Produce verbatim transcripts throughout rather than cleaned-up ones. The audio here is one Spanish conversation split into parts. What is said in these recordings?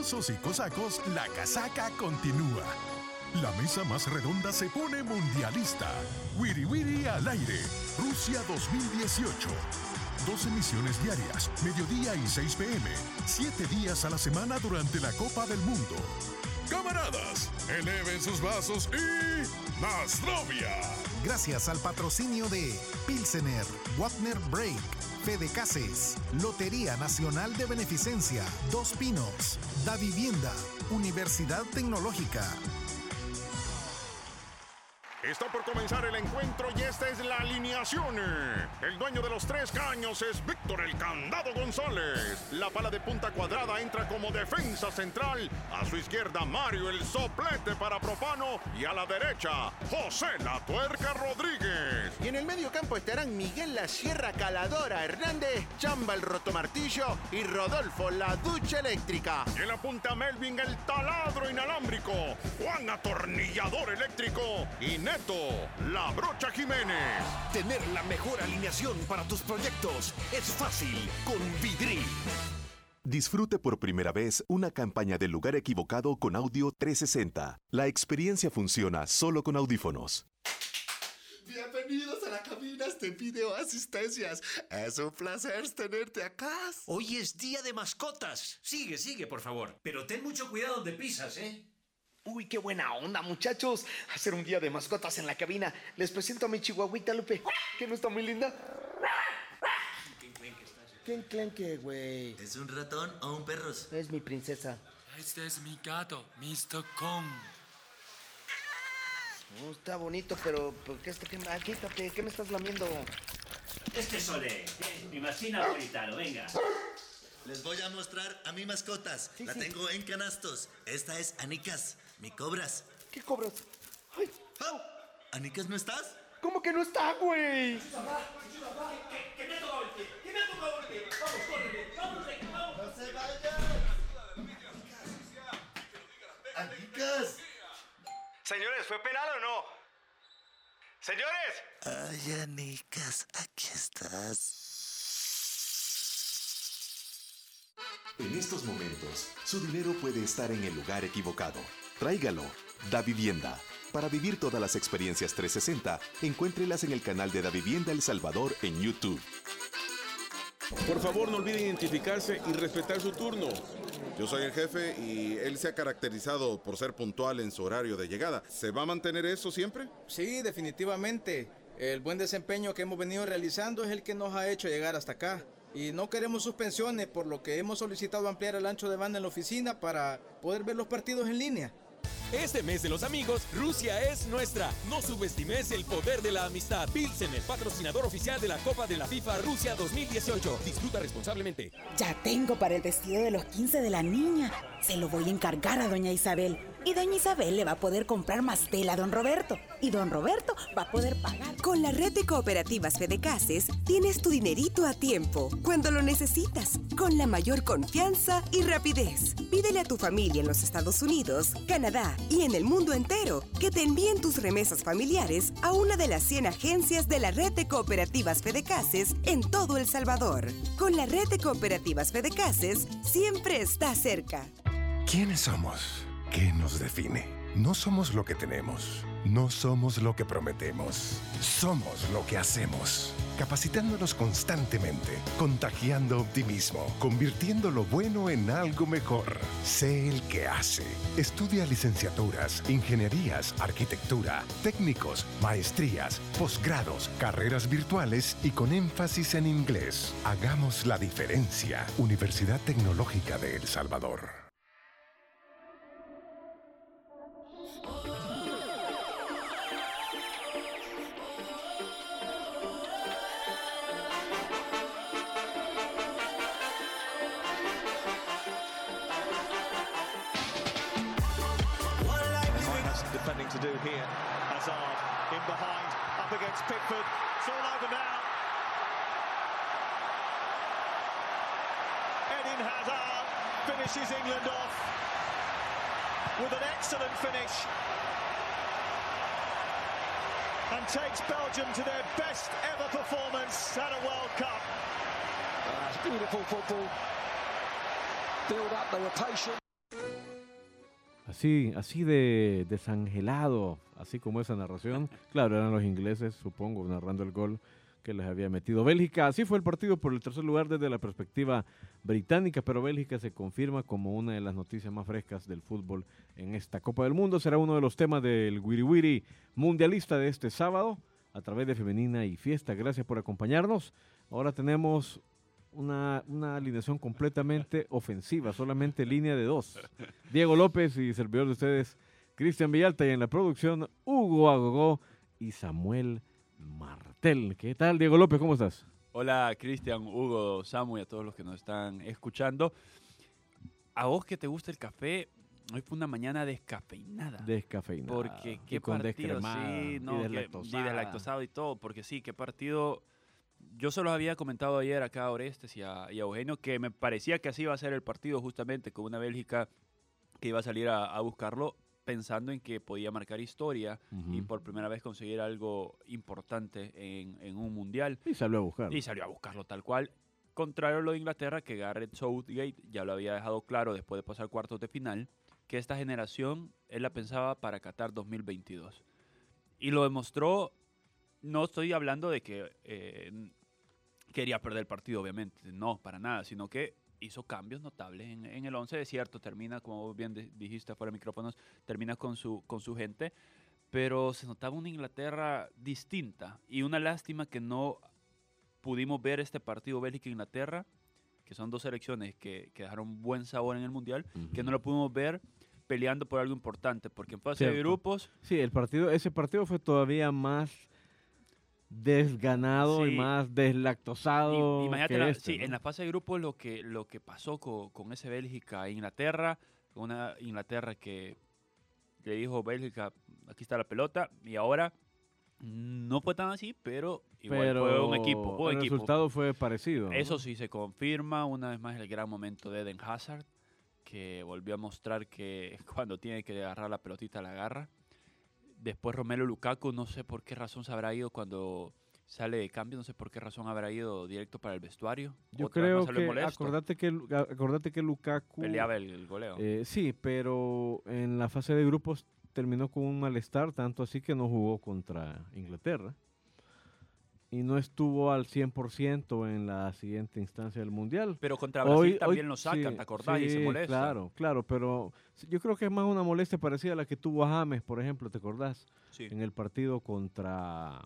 Rusos y cosacos, la casaca continúa. La mesa más redonda se pone mundialista. Wiri Wiri al aire. Rusia dos mil dieciocho. Dos emisiones diarias, mediodía y seis pe eme. Siete días a la semana durante la Copa del Mundo. Camaradas, eleven sus vasos y ¡Nasrovia! Gracias al patrocinio de Pilsener, Wagner Break, Fedecases, Lotería Nacional de Beneficencia, Dos Pinos, Da Vivienda, Universidad Tecnológica. Está por comenzar el encuentro y esta es la alineación. El dueño de los tres caños es Víctor el Candado González. La pala de punta cuadrada entra como defensa central. A su izquierda Mario el Soplete para Profano. Y a la derecha José la Tuerca Rodríguez. Y en el medio campo estarán Miguel la Sierra Caladora Hernández, Chamba el Rotomartillo y Rodolfo la Ducha Eléctrica. Y en la punta Melvin el Taladro Inalámbrico, Juan Atornillador Eléctrico y Neto la Brocha Jiménez. Tener la mejor alineación para tus proyectos es fácil con Vidri. Disfrute por primera vez una campaña del lugar equivocado con audio trescientos sesenta. La experiencia funciona solo con audífonos. Bienvenidos a la cabina de Video Asistencias. Es un placer tenerte acá. Hoy es día de mascotas. Sigue, sigue, por favor. Pero ten mucho cuidado donde pisas, ¿eh? Uy, qué buena onda, muchachos. Hacer un día de mascotas en la cabina. Les presento a mi chihuahuita Lupe, que no está muy linda. ¿Qué enclenque, güey? ¿Es un ratón o un perro? Es mi princesa. Este es mi gato, mister Kong. Oh, está bonito, pero ¿por qué este que me... Quítate, ¿qué me estás lamiendo? Este es Sole, mi masina napolitano, venga. Les voy a mostrar a mi mascotas. Sí, la sí. tengo en canastos. Esta es Anicas, mi cobras. ¿Qué cobras? Ay. Oh, ¿Anicas no estás? ¿Cómo que no está, güey? ¿Qué me ha tocado el pie? ¿Qué me ha tocado el pie? Vamos, córrele, vamos, vamos. ¡No se vayan! ¡Anicas! Señores, ¿fue penal o no? ¡Señores! Ay, Anicas, aquí estás. En estos momentos, su dinero puede estar en el lugar equivocado. Tráigalo. Da Vivienda. Para vivir todas las experiencias trescientos sesenta, encuéntrelas en el canal de Da Vivienda El Salvador en YouTube. Por favor, no olviden identificarse y respetar su turno. Yo soy el jefe y él se ha caracterizado por ser puntual en su horario de llegada. ¿Se va a mantener eso siempre? Sí, definitivamente. El buen desempeño que hemos venido realizando es el que nos ha hecho llegar hasta acá. Y no queremos suspensiones, por lo que hemos solicitado ampliar el ancho de banda en la oficina para poder ver los partidos en línea. Este mes de los amigos, Rusia es nuestra. No subestimes el poder de la amistad. Pilsener, patrocinador oficial de la Copa de la FIFA Rusia dos mil dieciocho. Disfruta responsablemente. Ya tengo para el vestido de los quince de la niña. Se lo voy a encargar a doña Isabel. Y doña Isabel le va a poder comprar más tela a don Roberto. Y don Roberto va a poder pagar. Con la red de cooperativas Fedecases tienes tu dinerito a tiempo, cuando lo necesitas, con la mayor confianza y rapidez. Pídele a tu familia en los Estados Unidos, Canadá y en el mundo entero que te envíen tus remesas familiares a una de las cien agencias de la red de cooperativas Fedecases en todo El Salvador. Con la red de cooperativas Fedecases siempre está cerca. ¿Quiénes somos? ¿Qué nos define? No somos lo que tenemos, no somos lo que prometemos, somos lo que hacemos. Capacitándonos constantemente, contagiando optimismo, convirtiendo lo bueno en algo mejor. Sé el que hace. Estudia licenciaturas, ingenierías, arquitectura, técnicos, maestrías, posgrados, carreras virtuales y con énfasis en inglés. Hagamos la diferencia. Universidad Tecnológica de El Salvador. To do here, Hazard in behind, up against Pickford, it's all over now. Eden Hazard finishes England off with an excellent finish and takes Belgium to their best ever performance at a World Cup. Uh, it's beautiful football. Build up, they were patient. Así, así de desangelado, así como esa narración. Claro, eran los ingleses, supongo, narrando el gol que les había metido Bélgica. Así fue el partido por el tercer lugar desde la perspectiva británica, pero Bélgica se confirma como una de las noticias más frescas del fútbol en esta Copa del Mundo. Será uno de los temas del Wiri Wiri mundialista de este sábado a través de Femenina y Fiesta. Gracias por acompañarnos. Ahora tenemos una, una alineación completamente ofensiva, solamente línea de dos. Diego López y servidor de ustedes, Cristian Villalta, y en la producción, Hugo Agogó y Samuel Martel. ¿Qué tal, Diego López? ¿Cómo estás? Hola, Cristian, Hugo, Samu y a todos los que nos están escuchando. A vos que te gusta el café, hoy fue una mañana descafeinada. Descafeinada. Porque qué y con partido, sí, no, y que- deslactosada. y deslactosado y todo, porque sí, qué partido. Yo se los había comentado ayer acá a Orestes y a, y a Eugenio que me parecía que así iba a ser el partido, justamente con una Bélgica que iba a salir a, a buscarlo, pensando en que podía marcar historia Ujú. y por primera vez conseguir algo importante en, en un mundial. Y salió a buscarlo. Y salió a buscarlo tal cual. Contrario a lo de Inglaterra, que Gareth Southgate ya lo había dejado claro después de pasar cuartos de final, que esta generación él la pensaba para Qatar dos mil veintidós. Y lo demostró. No estoy hablando de que eh, quería perder el partido, obviamente, no, para nada, sino que hizo cambios notables en, en el once. Es cierto, termina, como bien de- dijiste fuera de micrófonos, termina con su, con su gente, pero se notaba una Inglaterra distinta y una lástima que no pudimos ver este partido Bélgica-Inglaterra, que son dos selecciones que, que dejaron buen sabor en el Mundial, que no lo pudimos ver peleando por algo importante, porque en fase de Cierto. grupos... Sí, el partido, ese partido fue todavía más desganado Sí. y más deslactosado. I- Imagínate, que la- este, sí, ¿no? en la fase de grupos lo que, lo que pasó con, con ese Bélgica e Inglaterra, una Inglaterra que le dijo Bélgica, aquí está la pelota, y ahora no fue tan así, pero igual Pero fue un equipo. Fue un el equipo. resultado fue parecido, ¿no? Eso sí se confirma, una vez más el gran momento de Eden Hazard, que volvió a mostrar que cuando tiene que agarrar la pelotita la agarra. Después Romelu Lukaku, no sé por qué razón se habrá ido cuando sale de cambio, no sé por qué razón habrá ido directo para el vestuario. Yo Otra vez creo más salió que, molesto. acordate que, Lu- a- acordate que Lukaku... Peleaba el- el goleo. eh, sí, pero en la fase de grupos terminó con un malestar, tanto así que no jugó contra Inglaterra. Y no estuvo al cien por ciento en la siguiente instancia del Mundial. Pero contra Brasil también lo sacan, ¿te acordás? Y se sí, molesta. Claro, claro, pero sí, yo creo que es más una molestia parecida a la que tuvo James, por ejemplo, ¿te acordás? Sí. En el partido contra,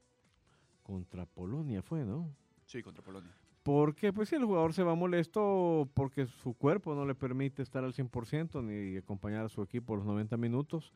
contra Polonia fue, ¿no? Sí, contra Polonia. Porque pues si el jugador se va molesto porque su cuerpo no le permite estar al cien por ciento ni acompañar a su equipo los noventa minutos.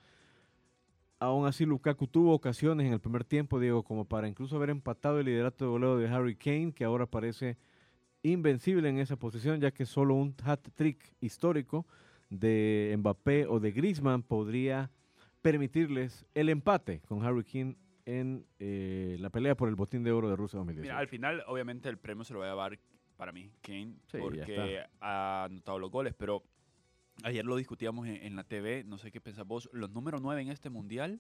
Aún así Lukaku tuvo ocasiones en el primer tiempo, Diego, como para incluso haber empatado el liderato de goleo de Harry Kane, que ahora parece invencible en esa posición, ya que solo un hat-trick histórico de Mbappé o de Griezmann podría permitirles el empate con Harry Kane en eh, la pelea por el botín de oro de Rusia dos mil dieciocho. Mira, al final, obviamente, el premio se lo va a llevar para mí, Kane, Sí, ya porque ha anotado los goles, pero ayer lo discutíamos en, en la T V, no sé qué pensás vos, los número nueve en este mundial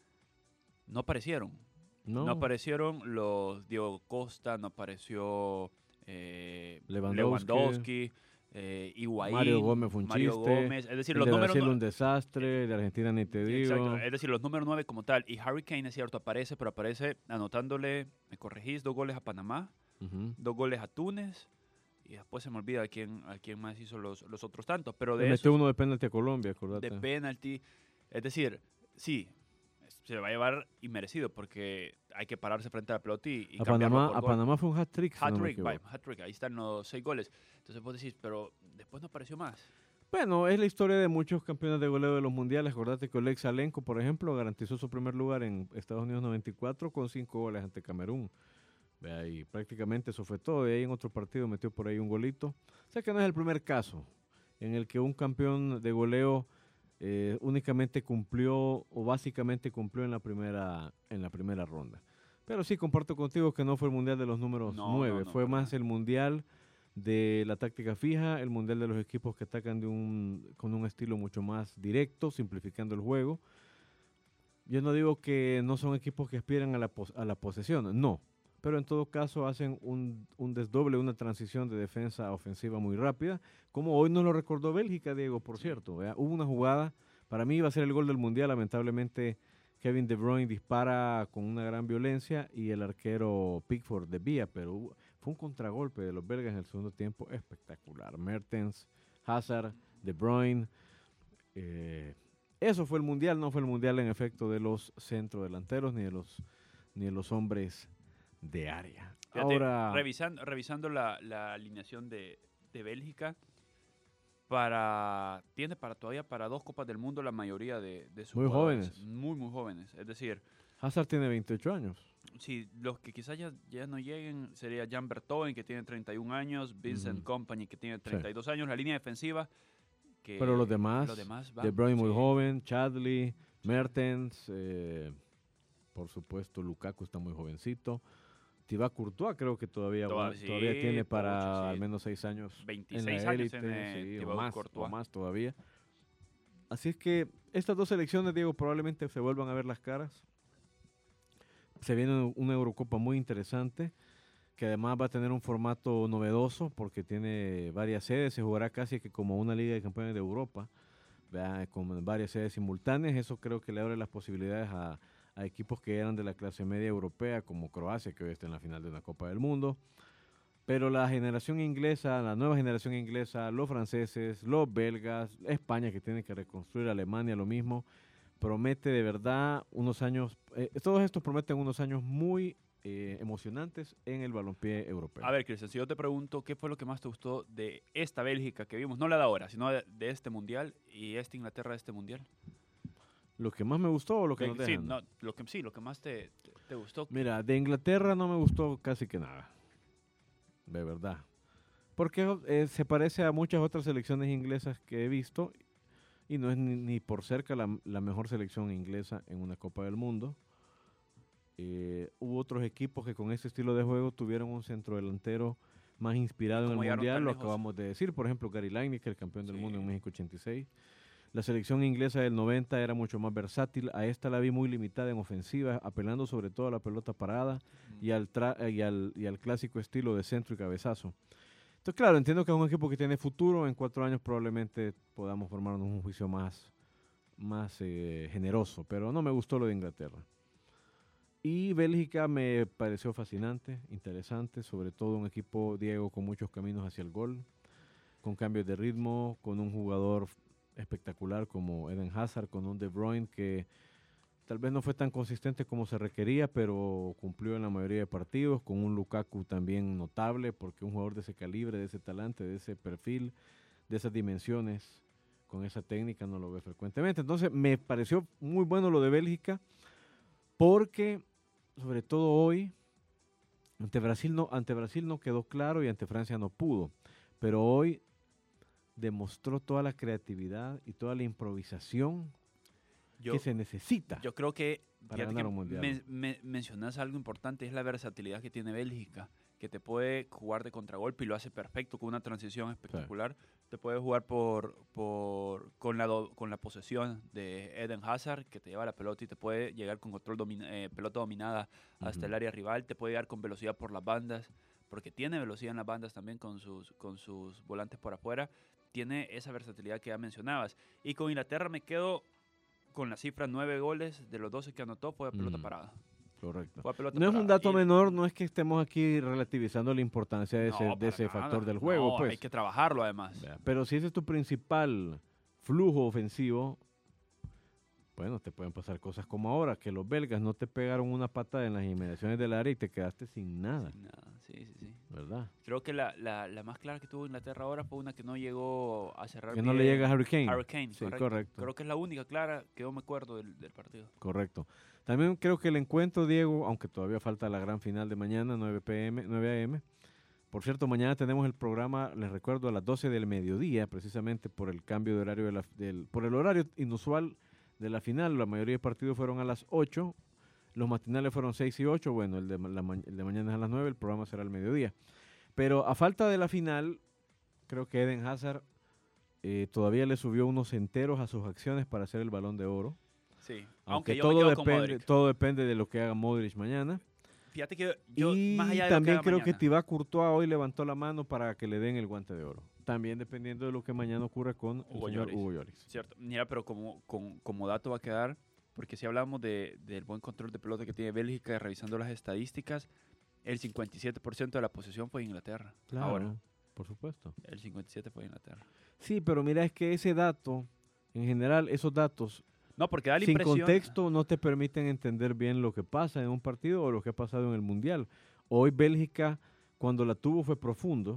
no aparecieron. No. No aparecieron los Diego Costa, no apareció eh, Lewandowski. Lewandowski, eh, Higuaín, Mario Gómez fue un Mario chiste. Gómez, es decir, el los de números Brasil no- un desastre, de Argentina ni te digo. Exacto, es decir, los números nueve como tal. Y Harry Kane, es cierto, aparece, pero aparece anotándole, me corregís, dos goles a Panamá, Ujú. dos goles a Túnez, y después se me olvida a quién, a quién más hizo los, los otros tantos. Pero Le de metió esos, uno de penalti a Colombia, acordate. de penalti, es decir, sí, se le va a llevar inmerecido porque hay que pararse frente a la pelota y, y A cambiarlo Panamá, por a gol. Panamá fue un hat-trick, si no me Hat-trick, equivoco. vaya, hat-trick, ahí están los seis goles. Entonces vos decís, pero después no apareció más. Bueno, es la historia de muchos campeones de goleo de los mundiales. Acordate que Oleg Salenko, por ejemplo, garantizó su primer lugar en Estados Unidos noventa y cuatro con cinco goles ante Camerún. Vea, y prácticamente eso fue todo. De ahí en otro partido metió por ahí un golito. O sea que no es el primer caso en el que un campeón de goleo eh, únicamente cumplió o básicamente cumplió en la primera en la primera ronda. Pero sí comparto contigo que no fue el mundial de los números No, nueve, no, no, fue para más el mundial de la táctica fija, el mundial de los equipos que atacan de un, con un estilo mucho más directo, simplificando el juego. Yo no digo que no son equipos que aspiran a la, pos- a la posesión, no, pero en todo caso hacen un, un desdoble, una transición de defensa a ofensiva muy rápida, como hoy nos lo recordó Bélgica, Diego, por cierto. ¿vea? Hubo una jugada Para mí iba a ser el gol del Mundial, lamentablemente Kevin De Bruyne dispara con una gran violencia y el arquero Pickford desvía, pero hubo, fue un contragolpe de los belgas en el segundo tiempo espectacular. Mertens, Hazard, De Bruyne. Eh, eso fue el Mundial, no fue el Mundial en efecto de los centrodelanteros ni de los, ni de los hombres de área. Fíjate, Ahora, revisando, revisando la, la alineación de, de Bélgica, para tiene para todavía para dos Copas del Mundo la mayoría de, de sus muy jugadores. jóvenes. Muy, muy jóvenes. Es decir, Hazard tiene veintiocho años. sí, los que quizás ya, ya no lleguen sería Jan Vertonghen, que tiene treinta y un años, Vincent Ujú. Kompany, que tiene Sí. treinta y dos años, la línea defensiva. Que Pero los demás, los demás van, De Bruyne muy sí. joven, Chadli, Mertens, eh, por supuesto Lukaku está muy jovencito. Thibaut Courtois creo que todavía, Toda- va- sí, todavía tiene para pucha, sí. al menos seis años veintiséis en la años élite, tiene sí, o, Thibaut más, Courtois. o más todavía. Así es que estas dos selecciones, Diego, probablemente se vuelvan a ver las caras. Se viene una Eurocopa muy interesante, que además va a tener un formato novedoso porque tiene varias sedes, se jugará casi que como una Liga de Campeones de Europa, ¿verdad? Con varias sedes simultáneas. Eso creo que le abre las posibilidades a, a equipos que eran de la clase media europea, como Croacia, que hoy está en la final de una Copa del Mundo. Pero la generación inglesa, la nueva generación inglesa, los franceses, los belgas, España que tiene que reconstruir, Alemania lo mismo, promete de verdad unos años, eh, todos estos prometen unos años muy eh, emocionantes en el balompié europeo. A ver, Cristian, si yo te pregunto, ¿qué fue lo que más te gustó de esta Bélgica que vimos? No la de ahora, sino de, de este Mundial y esta Inglaterra de este Mundial. ¿Lo que más me gustó o lo que De- no te sí, dejan? no, lo que, sí, lo que más te, te, te gustó. Mira, de Inglaterra no me gustó casi que nada, de verdad. Porque eh, se parece a muchas otras selecciones inglesas que he visto y no es ni, ni por cerca la, la mejor selección inglesa en una Copa del Mundo. Eh, hubo otros equipos que con ese estilo de juego tuvieron un centrodelantero más inspirado en el ¿Cómo llegaron Mundial, tan lo lejos? acabamos de decir. Por ejemplo, Gary Lineker, el campeón del mundo en México ochenta y seis. La selección inglesa del noventa era mucho más versátil. A esta la vi muy limitada en ofensiva, apelando sobre todo a la pelota parada y, al tra- y, al, y al clásico estilo de centro y cabezazo. Entonces, claro, entiendo que es un equipo que tiene futuro. En cuatro años probablemente podamos formarnos un juicio más, más eh, generoso, pero no me gustó lo de Inglaterra. Y Bélgica me pareció fascinante, interesante, sobre todo un equipo, Diego, con muchos caminos hacia el gol, con cambios de ritmo, con un jugador espectacular como Eden Hazard, con un De Bruyne que tal vez no fue tan consistente como se requería, pero cumplió en la mayoría de partidos, con un Lukaku también notable, porque un jugador de ese calibre, de ese talante, de ese perfil, de esas dimensiones, con esa técnica no lo ve frecuentemente. Entonces me pareció muy bueno lo de Bélgica, porque sobre todo hoy, ante Brasil no, ante Brasil no quedó claro y ante Francia no pudo, pero hoy demostró toda la creatividad y toda la improvisación Yo- que se necesita Yo creo que, para fíjate ganar que un mundial. men- men- mencionas algo importante, es la versatilidad que tiene Bélgica, que te puede jugar de contragolpe y lo hace perfecto con una transición espectacular. Te puede jugar por, por con, la do- con la posesión de Eden Hazard, que te lleva la pelota y te puede llegar con control domina- eh, pelota dominada hasta Ujú. el área rival, te puede llegar con velocidad por las bandas, porque tiene velocidad en las bandas también con sus, con sus volantes por afuera. Tiene esa versatilidad que ya mencionabas. Y con Inglaterra me quedo con la cifra nueve goles de los doce que anotó fue a pelota Mm. parada. Correcto. Fue a pelota No es un parada. dato Y- menor, no es que estemos aquí relativizando la importancia de ese, No, de para ese nada. factor del juego. No, pues. hay que trabajarlo además. Vea, Pero si ese es tu principal flujo ofensivo, bueno, te pueden pasar cosas como ahora, que los belgas no te pegaron una patada en las inmediaciones del área y te quedaste sin nada. Nada, sí, sí, sí. ¿Verdad? Creo que la, la, la más clara que tuvo Inglaterra ahora fue una que no llegó a cerrar Que no le bien. llega a Harry Kane. Harry Kane, Sí, correcto. correcto. Creo que es la única clara que yo me acuerdo del, del partido. Correcto. También creo que el encuentro, Diego, aunque todavía falta la gran final de mañana, nueve p m, nueve a m. Por cierto, mañana tenemos el programa, les recuerdo, a las doce del mediodía, precisamente por el cambio de horario, de la- del, por el horario inusual de la final. La mayoría de partidos fueron a las ocho, los matinales fueron seis y ocho, bueno, el de, ma- la ma- el de mañana es a las nueve, el programa será al mediodía. Pero a falta de la final, creo que Eden Hazard eh, todavía le subió unos enteros a sus acciones para hacer el Balón de Oro. Sí, Aunque, aunque yo me todo, quedo con depende, Modric. todo depende de lo que haga Modric mañana. Fíjate que yo, y más allá de también lo que creo haga que mañana, Thibaut Courtois hoy levantó la mano para que le den el guante de oro. También dependiendo de lo que mañana ocurra con el Hugo señor Lloris. Hugo Lloris. Cierto. Mira, pero como, como, como dato va a quedar, porque si hablamos de, del buen control de pelota que tiene Bélgica, revisando las estadísticas, el cincuenta y siete por ciento de la posesión fue Inglaterra. Claro, Ahora, por supuesto. el cincuenta y siete por ciento fue Inglaterra. Sí, pero mira, es que ese dato, en general, esos datos, No, porque da la sin impresión... contexto, no te permiten entender bien lo que pasa en un partido o lo que ha pasado en el Mundial. Hoy Bélgica, cuando la tuvo, fue profundo,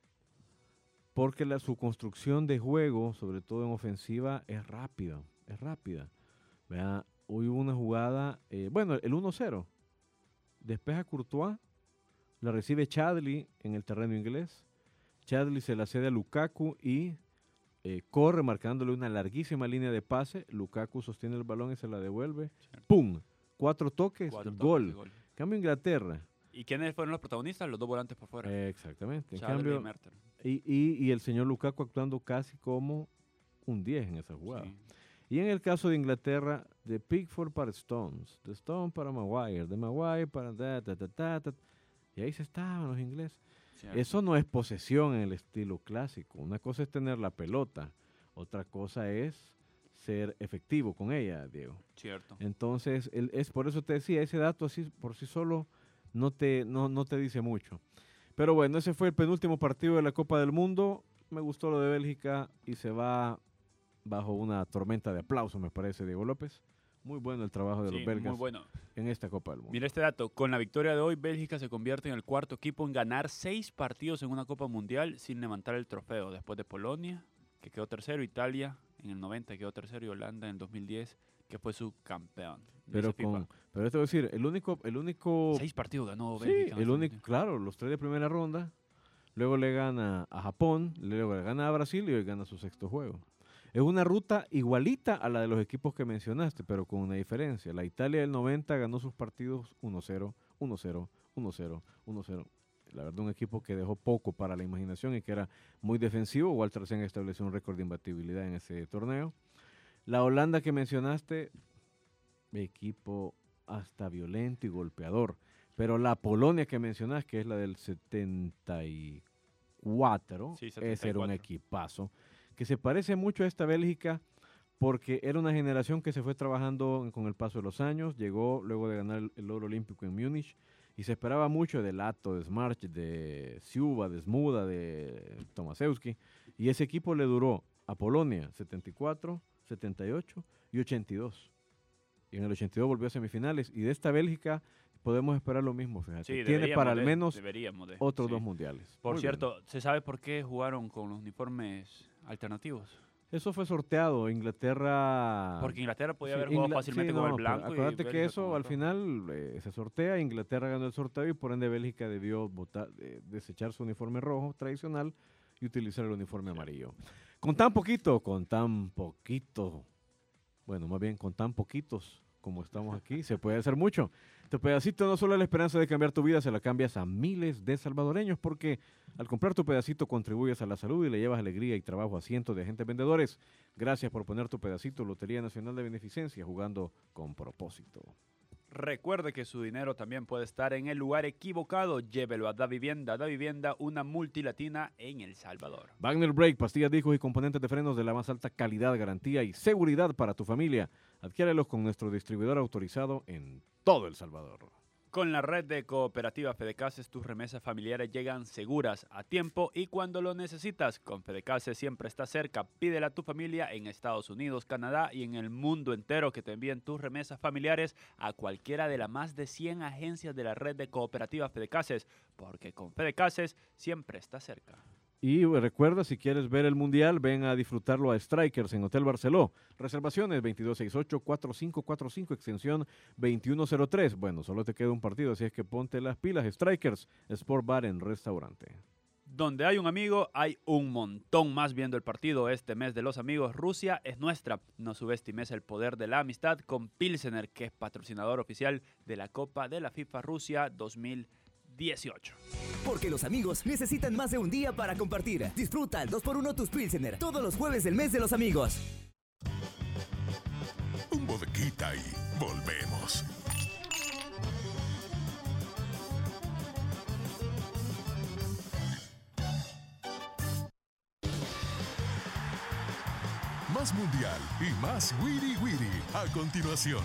porque la, su construcción de juego, sobre todo en ofensiva, es rápida, es rápida. Vea, hoy hubo una jugada, eh, bueno, el uno cero, despeja Courtois, la recibe Chadli en el terreno inglés, Chadli se la cede a Lukaku y eh, corre marcándole una larguísima línea de pase, Lukaku sostiene el balón y se la devuelve, ¡pum! Cuatro toques, Cuatro toques gol. de gol. Cambio Inglaterra. ¿Y quiénes fueron los protagonistas? Los dos volantes por fuera. Eh, exactamente. En Chadli y cambio, Mertens. y, y, y el señor Lukaku actuando casi como un diez en esa jugada. Sí. Y en el caso de Inglaterra, de Pickford para Stones, de Stone para Maguire, de Maguire para... Da, da, da, da, da, y ahí se estaban los ingleses. Cierto. Eso no es posesión en el estilo clásico. Una cosa es tener la pelota, otra cosa es ser efectivo con ella, Diego. Cierto. Entonces, el, es por eso te decía, ese dato así por sí solo no te, no, no te dice mucho. Pero bueno, ese fue el penúltimo partido de la Copa del Mundo. Me gustó lo de Bélgica y se va bajo una tormenta de aplausos, me parece, Diego López. Muy bueno el trabajo de Sí, los belgas muy bueno. en esta Copa del Mundo. Mira este dato. Con la victoria de hoy, Bélgica se convierte en el cuarto equipo en ganar seis partidos en una Copa Mundial sin levantar el trofeo. Después de Polonia, que quedó tercero, Italia en el noventa quedó tercero y Holanda en el dos mil diez, que fue su campeón. Pero dice FIFA. con, pero esto voy a decir, el único, el único. Seis partidos ganó Sí, Bélgica. en el ese único, mundial. claro, los tres de primera ronda. Luego le gana a Japón, luego le gana a Brasil y hoy gana su sexto juego. Es una ruta igualita a la de los equipos que mencionaste, pero con una diferencia. La Italia del noventa ganó sus partidos uno cero, uno cero, uno cero, uno cero. La verdad, un equipo que dejó poco para la imaginación y que era muy defensivo. Walter Sen estableció un récord de imbatibilidad en ese torneo. La Holanda que mencionaste, equipo hasta violento y golpeador. Pero la Polonia que mencionas, que es la del setenta y cuatro, Sí, ese era un setenta y cuatro. equipazo, que se parece mucho a esta Bélgica porque era una generación que se fue trabajando con el paso de los años, llegó luego de ganar el, el oro olímpico en Múnich y se esperaba mucho de Lato, de Smarch, de Siuba, de Smuda, de Tomaszewski, y ese equipo le duró a Polonia setenta y cuatro, setenta y ocho y ochenta y dos. Y en el ochenta y dos volvió a semifinales. Y de esta Bélgica podemos esperar lo mismo, fíjate. Sí, Tiene deberíamos para al de- menos deberíamos de, otros sí. dos mundiales. Por Muy cierto, ¿se sabe por qué jugaron con los uniformes alternativos? bien. Eso fue sorteado. Inglaterra... Porque Inglaterra podía Sí, haber jugado Ingla- fácilmente sí, con no, el pero blanco. y acuérdate que Bélgica eso con el al rojo. final eh, se sortea. Inglaterra ganó el sorteo y por ende Bélgica debió votar, eh, desechar su uniforme rojo tradicional y utilizar el uniforme amarillo. Con tan poquito, con tan poquito, bueno, más bien con tan poquitos como estamos aquí, se puede hacer mucho. Tu pedacito no solo es la esperanza de cambiar tu vida, se la cambias a miles de salvadoreños porque al comprar tu pedacito contribuyes a la salud y le llevas alegría y trabajo a cientos de agentes vendedores. Gracias por poner tu pedacito Lotería Nacional de Beneficencia jugando con propósito. Recuerde que su dinero también puede estar en el lugar equivocado. Llévelo a Da Vivienda. Da Vivienda, una multilatina en El Salvador. Wagner Brake, pastillas, discos y componentes de frenos de la más alta calidad, garantía y seguridad para tu familia. Adquiérelos con nuestro distribuidor autorizado en todo El Salvador. Con la red de cooperativas Fedecases, tus remesas familiares llegan seguras, a tiempo y cuando lo necesitas. Con Fedecases siempre está cerca. Pídele a tu familia en Estados Unidos, Canadá y en el mundo entero que te envíen tus remesas familiares a cualquiera de las más de cien agencias de la red de cooperativas Fedecases, porque con Fedecases siempre está cerca. Y recuerda, si quieres ver el Mundial, ven a disfrutarlo a Strikers en Hotel Barceló. Reservaciones veintidós sesenta y ocho, cuarenta y cinco cuarenta y cinco, extensión veintiuno cero tres. Bueno, solo te queda un partido, así es que ponte las pilas. Strikers, Sport Bar en Restaurante. Donde hay un amigo, hay un montón más viendo el partido este mes de los amigos. Rusia es nuestra. No subestimes el poder de la amistad con Pilsener, que es patrocinador oficial de la Copa de la FIFA Rusia dos mil dieciocho. Porque los amigos necesitan más de un día para compartir. Disfruta el dos por uno tus Pilsener todos los jueves del mes de los amigos. Un bodequita y volvemos. más mundial y más wiri wiri a continuación.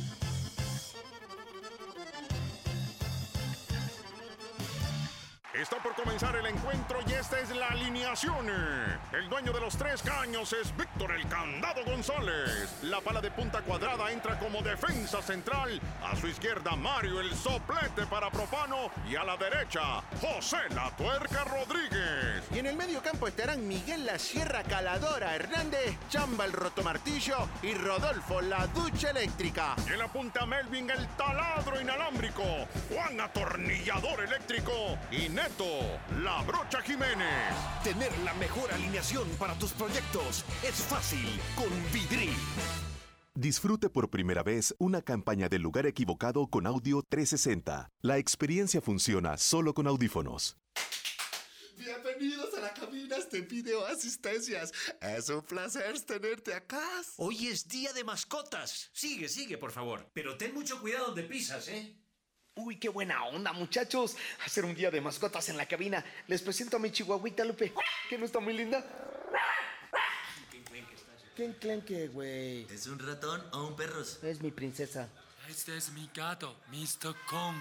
Está por comenzar el encuentro y esta es la alineación. El dueño de los tres caños es Víctor el Candado González. La pala de punta cuadrada entra como defensa central. A su izquierda Mario el soplete para Profano. Y a la derecha José la Tuerca Rodríguez. Y en el medio campo estarán Miguel la Sierra Caladora Hernández, Chamba el Rotomartillo y Rodolfo la Ducha Eléctrica. Y en la punta Melvin el Taladro Inalámbrico. Juan Atornillador Eléctrico. Y Neto la Brocha Jiménez. Tener la mejor alineación para tus proyectos es fácil con Vidri. Disfrute por primera vez una campaña del lugar equivocado con audio trescientos sesenta. La experiencia funciona solo con audífonos. Bienvenidos a la cabina de Video Asistencias. Es un placer tenerte acá. Hoy es día de mascotas. Sigue, sigue, por favor. Pero ten mucho cuidado donde pisas, ¿eh? Uy, qué buena onda, muchachos. Hacer un día de mascotas en la cabina. Les presento a mi chihuahuita Lupe, que no está muy linda. ¿Quién creen que, güey? ¿Es un ratón o un perro? Es mi princesa. Este es mi gato, mister Kong.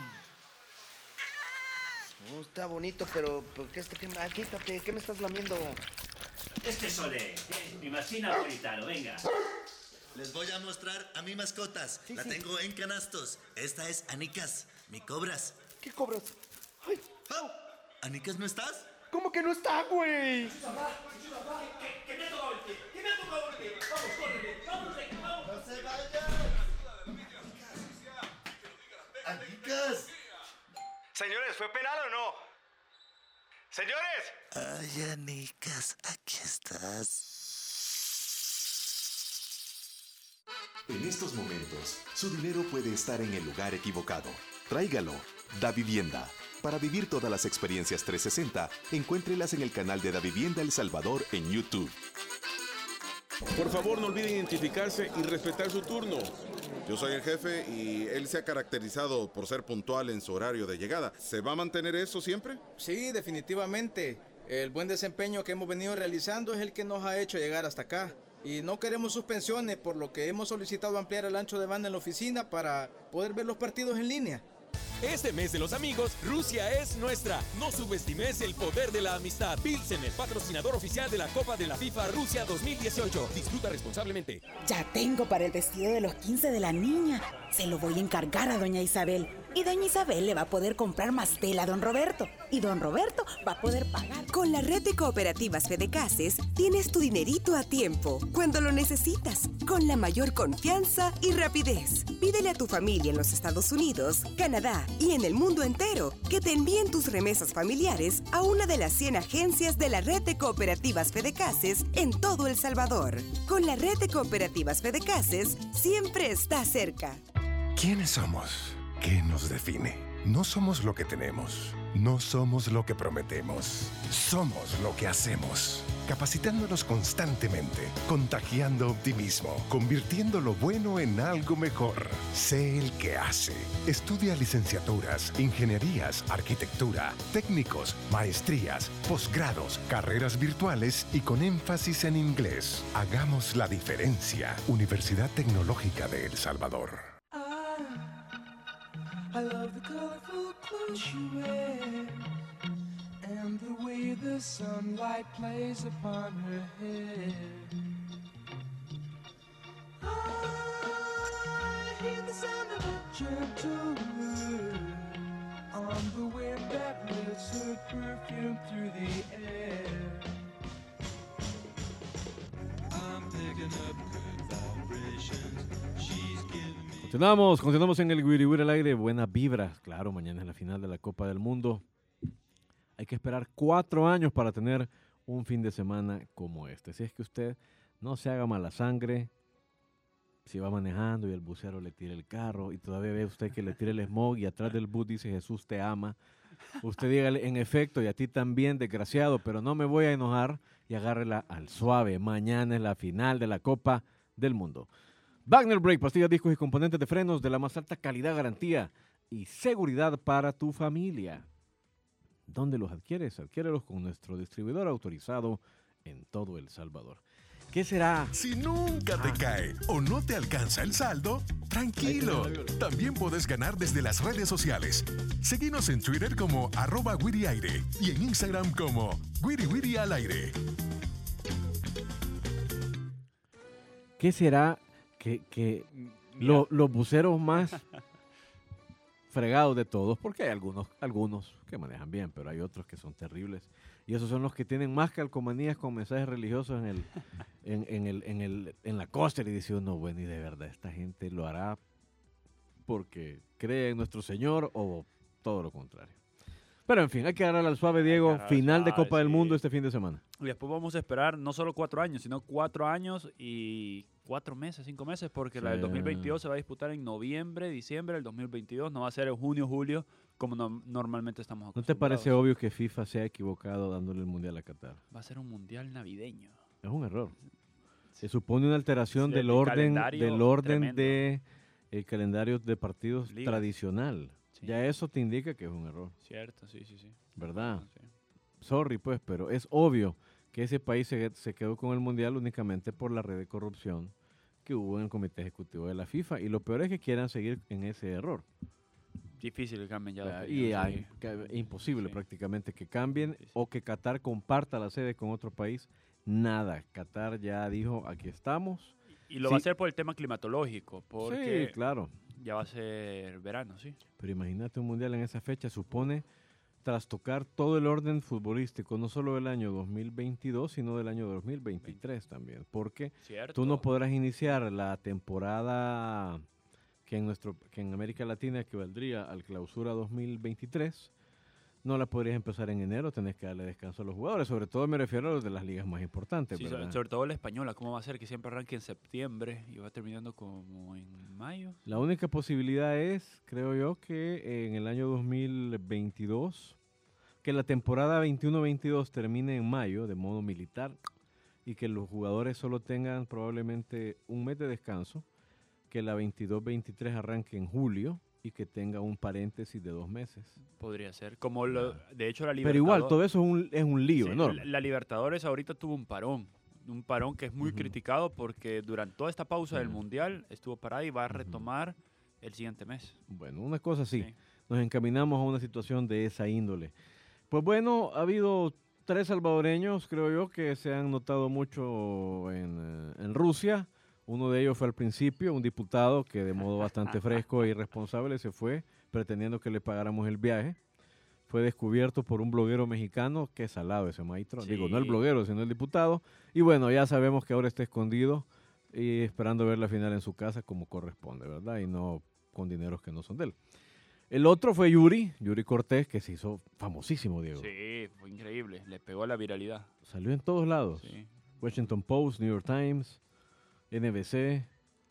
No, está bonito, pero ¿por qué, este, qué, ah, quítate, ¿qué me estás lamiendo? Este Sole, es mi masina napolitano, venga. Les voy a mostrar a mi mascotas. Sí, la sí. tengo en canastos. Esta es Anicas, mi cobras. ¿Qué cobras? Ay. Oh, ¿Anicas no estás? ¿Cómo que no está, güey? ¿Qué me ha tocado el pie? ¿Qué me ha tocado el pie? Vamos, córrele, vamos, vamos. ¡No se vayan! ¡Anicas! Señores, ¿fue penal o no? Señores. Ay, Anicas, aquí estás. En estos momentos, su dinero puede estar en el lugar equivocado. Tráigalo. Da Vivienda. Para vivir todas las experiencias trescientos sesenta, encuéntrelas en el canal de Da Vivienda El Salvador en YouTube. Por favor, no olviden identificarse y respetar su turno. Yo soy el jefe y él se ha caracterizado por ser puntual en su horario de llegada. ¿Se va a mantener eso siempre? Sí, definitivamente. El buen desempeño que hemos venido realizando es el que nos ha hecho llegar hasta acá. Y no queremos suspensiones, por lo que hemos solicitado ampliar el ancho de banda en la oficina para poder ver los partidos en línea. Este mes de los amigos, Rusia es nuestra. No subestimes el poder de la amistad. Pilsen, el patrocinador oficial de la Copa de la FIFA Rusia dos mil dieciocho. Disfruta responsablemente. Ya tengo para el vestido de los quince de la niña. Se lo voy a encargar a doña Isabel. Y doña Isabel le va a poder comprar más tela a don Roberto. Y don Roberto va a poder pagar. Con la red de cooperativas Fedecases tienes tu dinerito a tiempo, cuando lo necesitas, con la mayor confianza y rapidez. Pídele a tu familia en los Estados Unidos, Canadá y en el mundo entero que te envíen tus remesas familiares a una de las cien agencias de la red de cooperativas Fedecases en todo El Salvador. Con la red de cooperativas Fedecases siempre está cerca. ¿Quiénes somos? ¿Qué nos define? No somos lo que tenemos. No somos lo que prometemos. Somos lo que hacemos. Capacitándonos constantemente, contagiando optimismo, convirtiendo lo bueno en algo mejor. Sé el que hace. Estudia licenciaturas, ingenierías, arquitectura, técnicos, maestrías, posgrados, carreras virtuales y con énfasis en inglés. Hagamos la diferencia. Universidad Tecnológica de El Salvador. I love the colorful clothes you wear and the way the sunlight plays upon her hair. I hear the sound of a gentle word on the wind that lifts her perfume through the air. I'm picking up good vibrations. She's giving me. Continuamos, continuamos en el Wiri Wiri al aire. Buenas vibras. Claro, mañana es la final de la Copa del Mundo. Hay que esperar cuatro años para tener un fin de semana como este. Si es que usted no se haga mala sangre, si va manejando y el bucero le tira el carro y todavía ve usted que le tira el smog y atrás del bus dice Jesús te ama, usted dígale en efecto y a ti también, desgraciado, pero no me voy a enojar y agárrela al suave. Mañana es la final de la Copa del Mundo. Wagner Brake, pastillas, discos y componentes de frenos de la más alta calidad, garantía y seguridad para tu familia. ¿Dónde los adquieres? Adquiérelos con nuestro distribuidor autorizado en todo El Salvador. ¿Qué será? Si nunca te cae o no te alcanza el saldo, tranquilo. También puedes ganar desde las redes sociales. Seguinos en Twitter como arroba Wiri Aire y en Instagram como Wiri Wiri al aire. ¿Qué será que, que lo- los buceros más fregados de todos? Porque hay algunos, algunos que manejan bien, pero hay otros que son terribles. Y esos son los que tienen más calcomanías con mensajes religiosos en el, en, en el, en el, en la costa. Y dice uno, bueno, y de verdad, esta gente lo hará porque cree en nuestro Señor o todo lo contrario. Pero en fin, hay que darle al suave, Diego. darle al Final de suave, Copa del sí. Mundo este fin de semana. Y después vamos a esperar no solo cuatro años, sino cuatro años y cuatro meses, cinco meses, porque la del Sí. dos mil veintidós se va a disputar en noviembre, diciembre del dos mil veintidós, no va a ser en junio, julio, como no- normalmente estamos ¿No acostumbrados. te parece obvio que FIFA se ha equivocado dándole el Mundial a Qatar? Va a ser un mundial navideño. Es un error. Se supone una alteración Sí, del el orden, calendario del orden tremendo. de el calendario de partidos Ligas. tradicional. Ya eso te indica que es un error, Cierto, sí, sí, sí. ¿verdad? Sí. Sorry, pues, pero es obvio que ese país se, se quedó con el Mundial únicamente por la red de corrupción que hubo en el Comité Ejecutivo de la FIFA. Y lo peor es que quieran seguir en ese error. Difícil que cambien ya. de Ah, opinión, y sí. hay- que- imposible prácticamente que cambien o que Qatar comparta la sede con otro país. Nada. Qatar ya dijo, aquí estamos. Y lo Sí, va a hacer por el tema climatológico, porque Sí, claro. ya va a ser verano, sí. Pero imagínate un mundial en esa fecha, supone trastocar todo el orden futbolístico, no solo del año dos mil veintidós, sino del año dos mil veintitrés también, porque Cierto. tú no podrás iniciar la temporada que en, nuestro, que en América Latina equivaldría al clausura dos mil veintitrés, no la podrías empezar en enero, tenés que darle descanso a los jugadores, sobre todo me refiero a los de las ligas más importantes, Sí, ¿verdad? sobre, sobre todo la española, ¿cómo va a ser que siempre arranque en septiembre y va terminando como en mayo? La única posibilidad es, creo yo, que en el año dos mil veintidós, que la temporada veintiuno veintidós termine en mayo de modo militar y que los jugadores solo tengan probablemente un mes de descanso, que la veintidós veintitrés arranque en julio y que tenga un paréntesis de dos meses. Podría ser. Como lo, de hecho la Pero igual, Libertadores- todo eso es un, es un lío Sí, enorme. La, la Libertadores ahorita tuvo un parón. Un parón que es muy criticado porque durante toda esta pausa del Mundial estuvo parada y va a retomar el siguiente mes. Bueno, una cosa sí, nos encaminamos a una situación de esa índole. Pues bueno, ha habido tres salvadoreños, creo yo, que se han notado mucho en, eh, en Rusia. Uno de ellos fue al principio, un diputado que de modo bastante fresco e irresponsable se fue pretendiendo que le pagáramos el viaje. Fue descubierto por un bloguero mexicano, que salado ese maestro. Digo, no el Sí. bloguero, sino el diputado. Y bueno, ya sabemos que ahora está escondido y esperando ver la final en su casa como corresponde, ¿verdad? Y no con dineros que no son de él. El otro fue Yuri, Yuri Cortés, que se hizo famosísimo, Diego. Sí, fue increíble. Le pegó a la viralidad. Salió en todos lados. Sí. Washington Post, New York Times, N B C,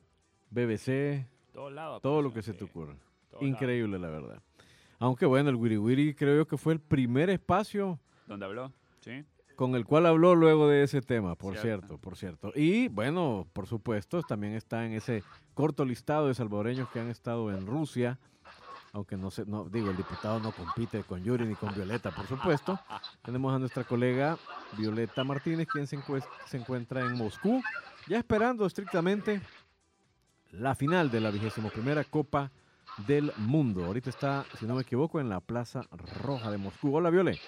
B B C, Todo lado todo lo apareció, que se sí. te ocurra. Todo Increíble, la verdad. Aunque bueno, el Wiri Wiri creo yo que fue el primer espacio ¿Dónde habló? Sí. con el cual habló luego de ese tema, por Cierto. cierto, por cierto. Y bueno, por supuesto, también está en ese corto listado de salvadoreños que han estado en Rusia, aunque no sé, no digo, el diputado no compite con Yuri ni con Violeta, por supuesto. Tenemos a nuestra colega Violeta Martínez, quien se, encue- se encuentra en Moscú, ya esperando estrictamente la final de la vigésima primera Copa del Mundo. Ahorita está, si no me equivoco, en la Plaza Roja de Moscú. Hola, Viole.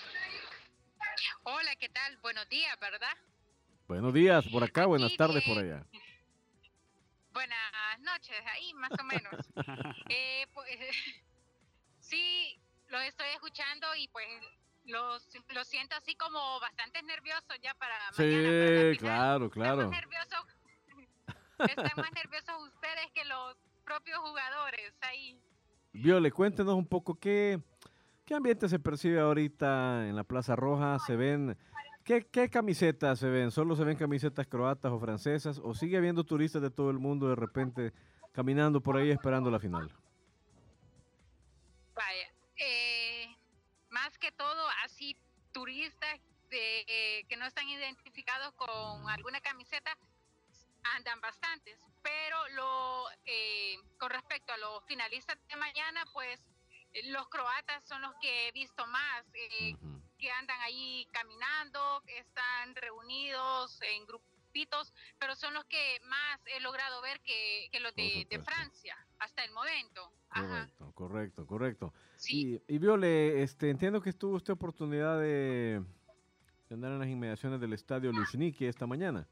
Hola, ¿qué tal? Buenos días, ¿verdad? Buenos días por acá, buenas tardes por allá. Buenas noches, ahí más o menos. eh, pues, sí, los estoy escuchando y pues los, los siento así como bastante nerviosos ya para Sí, claro, claro. nerviosos. Están más nerviosos ustedes que los propios jugadores ahí. Viole, cuéntenos un poco qué, qué ambiente se percibe ahorita en la Plaza Roja. ¿Se ven, qué, qué camisetas se ven? ¿Solo se ven camisetas croatas o francesas? ¿O sigue habiendo turistas de todo el mundo de repente caminando por ahí esperando la final? Vaya, eh, más que todo así turistas de, eh, que no están identificados con alguna camiseta andan bastantes, pero lo eh, con respecto a los finalistas de mañana, pues eh, los croatas son los que he visto más, eh, que andan ahí caminando, están reunidos en grupos equipitos, pero son los que más he logrado ver que, que los de, de Francia hasta el momento. Correcto, Ajá. correcto, correcto. Sí. Y, y Viole, este, entiendo que tuvo usted oportunidad de, de andar en las inmediaciones del estadio Luzhniki esta mañana.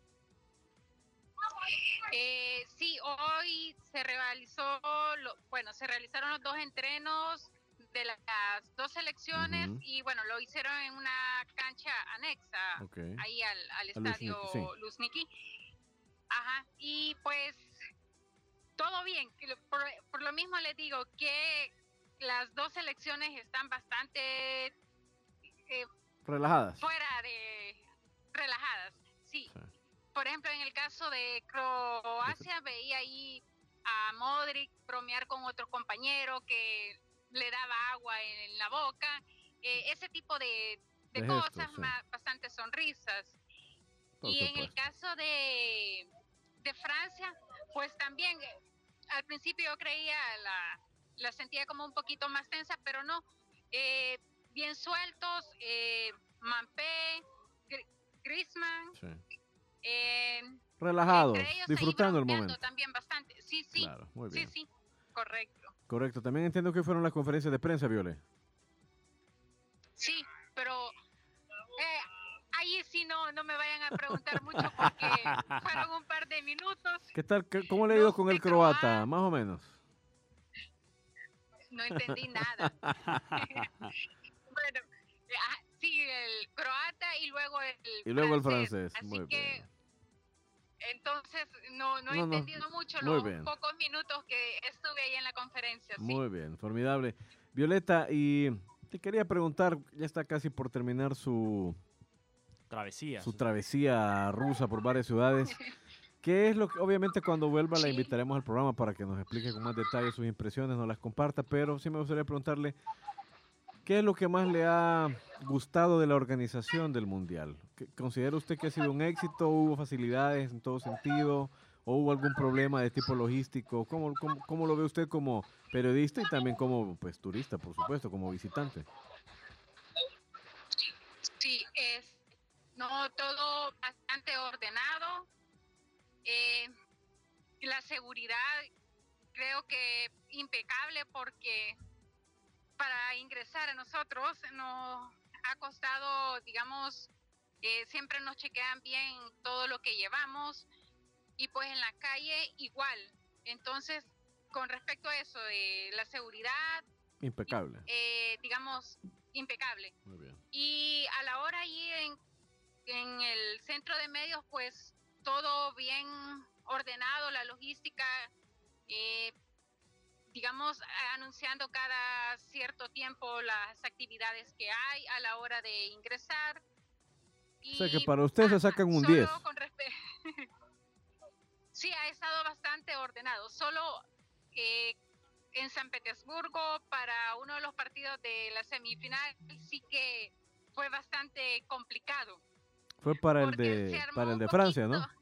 Eh, sí, hoy se realizó, lo, bueno, se realizaron los dos entrenos de las dos selecciones Ujú. y bueno, lo hicieron en una cancha anexa Ok. ahí al, al Al estadio Luzhniki, sí. Luzhniki. Ajá, y pues todo bien. que lo- Por, por lo mismo les digo que las dos selecciones están bastante eh, Relajadas. fuera de relajadas, sí. Sí. Por ejemplo, en el caso de Croacia, veía ahí a Modric bromear con otro compañero que le daba agua en la boca, eh, ese tipo de, de De cosas, gestos, sí. ma- bastante sonrisas. Por y en el supuesto. caso de, de Francia, pues también, eh, al principio yo creía, la, la sentía como un poquito más tensa, pero no, eh, bien sueltos, eh, Mampé, Gr- Griezmann, Sí. eh, Relajados, entre ellos ahí disfrutando el bromeando momento. también bastante. Sí, sí. Claro, muy bien. Sí, sí, correcto. Correcto. También entiendo que fueron las conferencias de prensa, Viole. Sí, pero eh, ahí sí no, no me vayan a preguntar mucho porque fueron un par de minutos. ¿Qué tal? ¿Qué- ¿Cómo le ha ido con el croata? Más o menos. No entendí nada. Bueno, eh, ah, sí, el croata y luego el Y luego el francés. francés. Así Muy que bien. entonces no, no he No, no, entendido mucho muy los bien. pocos minutos que estuve ahí en la conferencia. Sí. Muy bien, formidable. Violeta, y te quería preguntar, ya está casi por terminar su Travesía. su travesía rusa por varias ciudades. ¿Qué es lo que, obviamente cuando vuelva la Sí. invitaremos al programa para que nos explique con más detalle sus impresiones, nos las comparta, pero sí me gustaría preguntarle, ¿qué es lo que más le ha gustado de la organización del Mundial? ¿Qué- ¿Considera usted que ha sido un éxito? ¿Hubo facilidades en todo sentido? ¿O hubo algún problema de tipo logístico? ¿Cómo, cómo, cómo lo ve usted como periodista y también como pues, turista, por supuesto, como visitante? Sí, es no todo bastante ordenado. Eh, la seguridad creo que impecable porque para ingresar a nosotros nos ha costado, digamos, eh, siempre nos chequean bien todo lo que llevamos y pues en la calle igual. Entonces, con respecto a eso de la seguridad, Impecable. eh, digamos, impecable. Muy bien. Y a la hora allí en, en el centro de medios, pues todo bien ordenado, la logística, eh, digamos, anunciando cada cierto tiempo las actividades que hay a la hora de ingresar. O sea que para usted se sacan un diez. Solo con respe- sí, ha estado bastante ordenado. Solo eh, en San Petersburgo, para uno de los partidos de la semifinal, sí que fue bastante complicado. Fue para el Porque de se armó para el un de Francia, ¿no? poquito.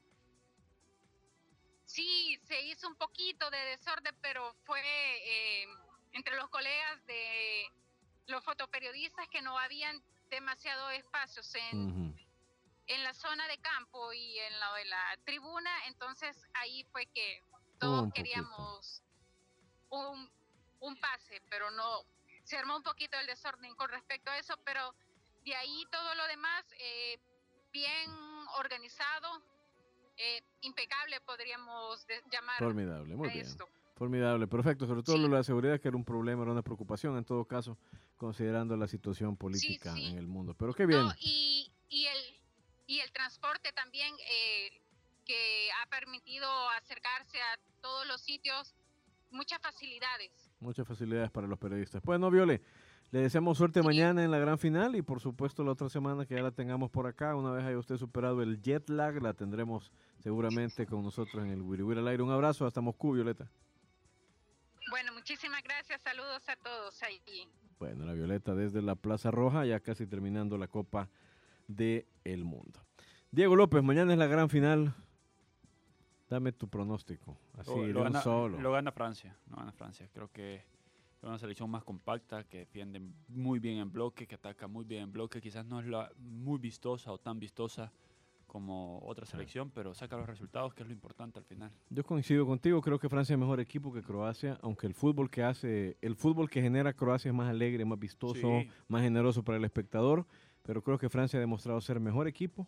Sí, se hizo un poquito de desorden, pero fue eh, entre los colegas de los fotoperiodistas que no habían demasiado espacios en, Ujú. en la zona de campo y en la de la tribuna, entonces ahí fue que Un todos poquito. queríamos un, un pase, pero no, se armó un poquito el desorden con respecto a eso, pero de ahí todo lo demás eh, bien organizado, eh, impecable podríamos de- llamar Formidable, muy a bien. esto. Formidable, perfecto. Sobre todo lo de la seguridad, que era un problema, era una preocupación en todo caso, considerando la situación política sí. en el mundo. Pero qué bien. No, y, y el y el transporte también eh, que ha permitido acercarse a todos los sitios, muchas facilidades. Muchas facilidades para los periodistas. Bueno, Viole, le deseamos suerte mañana en la gran final y por supuesto la otra semana que ya la tengamos por acá. Una vez haya usted superado el jet lag, la tendremos seguramente con nosotros en el Wiri Wiri al aire. Un abrazo hasta Moscú, Violeta. Bueno, muchísimas gracias, saludos a todos allí. Bueno, la Violeta desde la Plaza Roja, ya casi terminando la Copa del Mundo. Diego López, mañana es la gran final. Dame tu pronóstico, así Lo, de lo un gana, solo. lo gana Francia, lo gana Francia. Creo que es una selección más compacta, que defiende muy bien en bloque, que ataca muy bien en bloque. Quizás no es la muy vistosa o tan vistosa como otra selección, pero saca los resultados, que es lo importante al final. Yo coincido contigo, creo que Francia es mejor equipo que Croacia, aunque el fútbol que hace, el fútbol que genera Croacia es más alegre, más vistoso, Sí. más generoso para el espectador, pero creo que Francia ha demostrado ser mejor equipo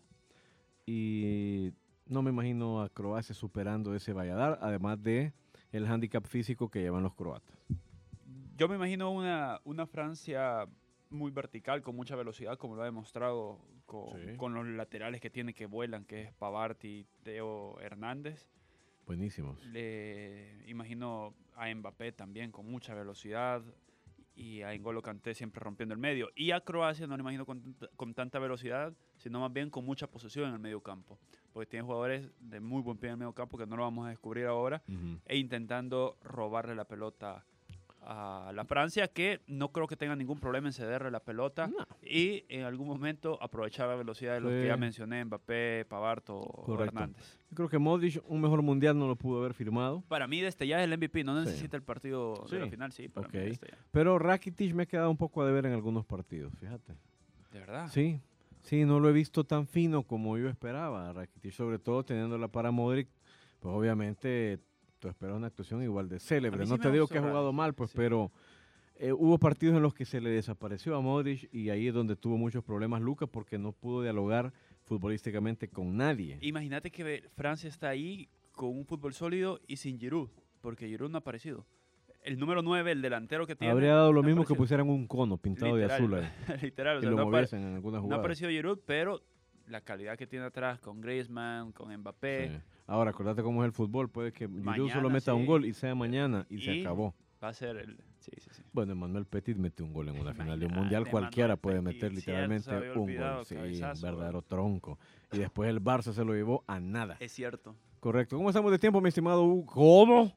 y no me imagino a Croacia superando ese Valladar, además de el hándicap físico que llevan los croatas. Yo me imagino una, una Francia muy vertical, con mucha velocidad, como lo ha demostrado con, Sí. con los laterales que tiene que vuelan, que es Pavard y Teo Hernández. Buenísimos. Le imagino a Mbappé también con mucha velocidad y a N'Golo Kanté siempre rompiendo el medio. Y a Croacia no lo imagino con, tanta- con tanta velocidad, sino más bien con mucha posesión en el medio campo. Porque tiene jugadores de muy buen pie en el medio campo que no lo vamos a descubrir ahora. Ujú. E intentando robarle la pelota a la Francia, que no creo que tenga ningún problema en cederle la pelota y en algún momento aprovechar la velocidad de los Sí. que ya mencioné, Mbappé, Pavard o o Correcto. Hernández. Yo creo que Modric un mejor mundial no lo pudo haber firmado. Para mí, desde ya es el M V P, no Sí. necesita el partido de la Sí. final, sí, para Ok. mí desde ya. Pero Rakitic me ha quedado un poco a deber en algunos partidos, fíjate. ¿De verdad? Sí, sí, no lo he visto tan fino como yo esperaba, Rakitic, sobre todo teniéndola para Modric, pues obviamente tú esperas una actuación igual de A célebre. mí sí No me te digo gustó que ha jugado Rakitic, mal, pues, sí. pero eh, hubo partidos en los que se le desapareció a Modric y ahí es donde tuvo muchos problemas Lucas porque no pudo dialogar futbolísticamente con nadie. Imagínate que ve- Francia está ahí con un fútbol sólido y sin Giroud, porque Giroud no ha aparecido. El número nueve, el delantero que tiene. Habría dado lo no ha mismo que aparecido. pusieran un cono pintado Literal, de azul ahí. literal, o y sea, lo no apare- moviesen en alguna No ha jugada. aparecido Giroud, pero la calidad que tiene atrás con Griezmann, con Mbappé. Sí. Ahora, acordate cómo es el fútbol. Puede que Giroud Mañana, solo meta un sí. gol y sea mañana y, se Y acabó. Va a ser el. Sí, sí, sí. Bueno, Emmanuel Petit metió un gol en una final de un Imagínate, mundial. Cualquiera Emmanuel puede Petit, meter cierto, literalmente se había un olvidado, gol. Sí, un cabezazo, verdadero tronco. Y después el Barça se lo llevó a nada. Es cierto. Correcto. ¿Cómo estamos de tiempo, mi estimado Hugo? ¿Cómo?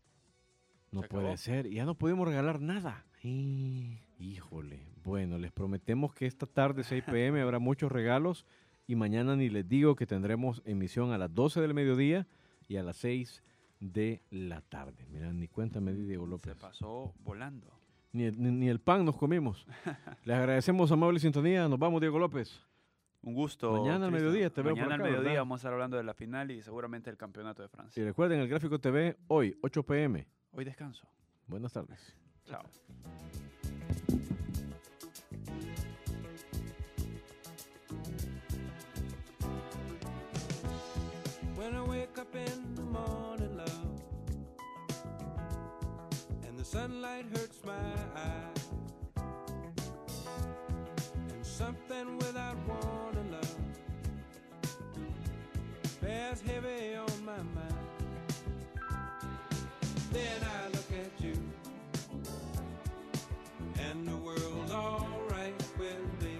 No Se puede acabó. ser. Ya no pudimos regalar nada. Y- Híjole. Bueno, les prometemos que esta tarde, seis pe eme, habrá muchos regalos. Y mañana ni les digo que tendremos emisión a las doce del mediodía y a las seis de la tarde. Mira, ni cuenta me di, Diego López. Se pasó volando. Ni, el- ni- ni el pan nos comimos. Les agradecemos amable sintonía. Nos vamos, Diego López. Un gusto. Mañana al Cristian. mediodía te veo por Mañana al acá, mediodía ¿verdad? vamos a estar hablando de la final y seguramente del campeonato de Francia. Y recuerden, el Gráfico T V hoy, ocho pe eme. Hoy descanso. Buenas tardes. Chao. When I wake up in the morning, love, and the sunlight hurts my eye, and something without warning, love, bears heavy on my mind. Then I look at you, and the world's alright with me.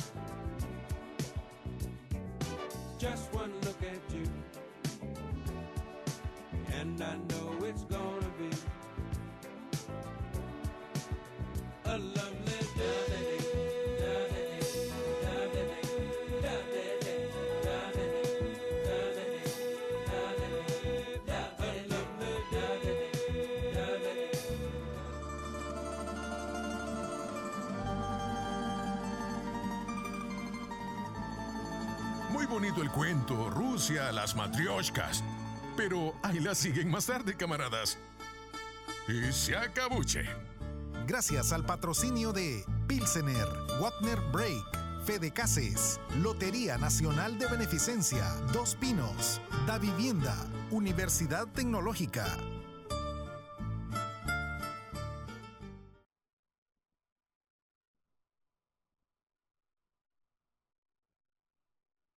Just one look at you, and I know it's gonna be a lovely day. Muy bonito el cuento, Rusia, las matrioshkas. Pero ahí las siguen más tarde, camaradas. Y se acabuche. Gracias al patrocinio de Pilsener, Wagner Break, Fede Cases, Lotería Nacional de Beneficencia, Dos Pinos, Da Vivienda, Universidad Tecnológica,